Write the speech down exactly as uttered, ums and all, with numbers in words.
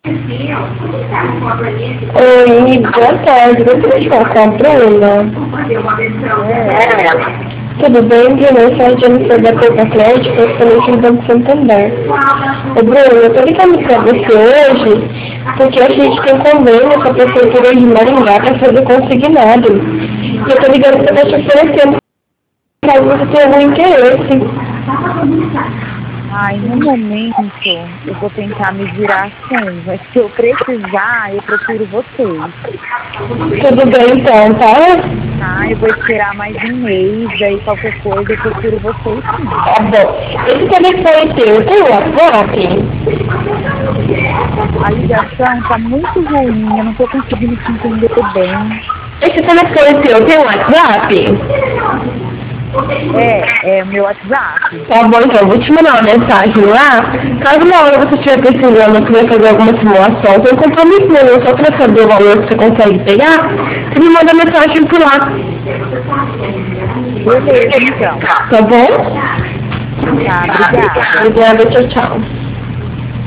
Oi, boa tarde. Gostaria de falar com a Bruna. Tudo bem, Bruna? Eu sou a Jennifer da Poupa Atlético, excelente do Banco Santander. Ô, Bruna, eu tô ligando pra você hoje porque a gente tem convênio com a Prefeitura de Maringá para fazer consignado. E eu tô ligando pra te oferecendo caso você tenha algum interesse. Ai, no momento eu vou tentar me virar assim, mas se eu precisar, eu procuro vocês. Tudo bem então, tá? Tá, eu vou esperar mais um mês, daí qualquer coisa eu procuro vocês sim. Tá bom. Esse telefone teu tem WhatsApp? A ligação tá muito ruim, eu não tô conseguindo te entender bem. Esse telefone teu tem WhatsApp? É, é o meu WhatsApp. Tá bom, então, eu vou te mandar uma mensagem lá. Caso na hora você estiver precisando, eu queria fazer alguma simulação, tem um compromisso meu, só para saber o valor que você consegue pegar, você me manda mensagem por lá. Beleza, então. Tá bom? Tá, obrigada. Obrigada, tchau, tchau.